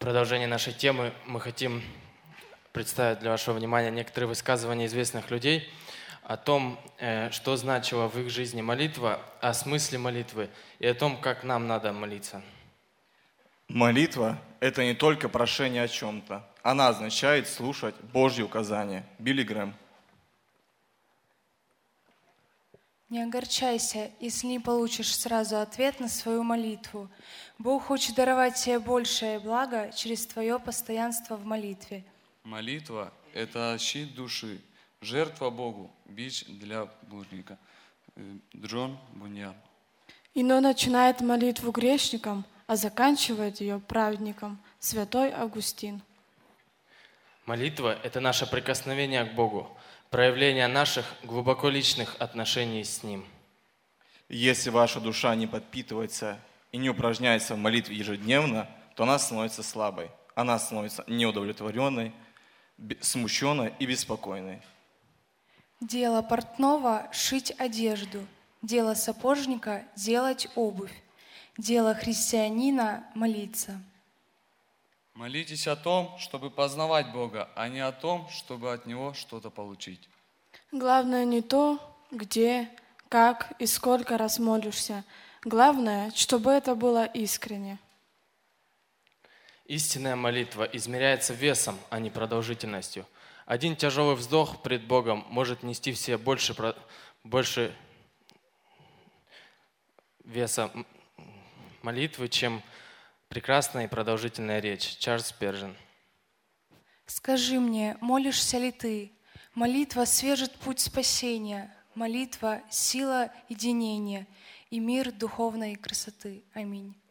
продолжение нашей темы мы хотим представить для вашего внимания некоторые высказывания известных людей о том, что значила в их жизни молитва, о смысле молитвы и о том, как нам надо молиться. Молитва – это не только прошение о чем-то. Она означает слушать Божьи указания. Билли Грэм. Не огорчайся, если не получишь сразу ответ на свою молитву. Бог хочет даровать тебе большее благо через твое постоянство в молитве. Молитва – это щит души, жертва Богу, бич для блудника. Джон Буньян. Иной начинает молитву грешником, а заканчивает ее праведником. Святой Августин. Молитва – это наше прикосновение к Богу, проявление наших глубоко личных отношений с Ним. Если ваша душа не подпитывается и не упражняется в молитве ежедневно, то она становится слабой, она становится неудовлетворенной, смущенной и беспокойной. Дело портного – шить одежду, дело сапожника – делать обувь, дело христианина – молиться. Молитесь о том, чтобы познавать Бога, а не о том, чтобы от Него что-то получить. Главное не то, где, как и сколько раз молишься. Главное, чтобы это было искренне. Истинная молитва измеряется весом, а не продолжительностью. Один тяжелый вздох пред Богом может нести в себе больше веса молитвы, чем прекрасная и продолжительная речь. Чарльз Спержен. Скажи мне, молишься ли ты? Молитва свежит путь спасения. Молитва – сила единения и мир духовной красоты. Аминь.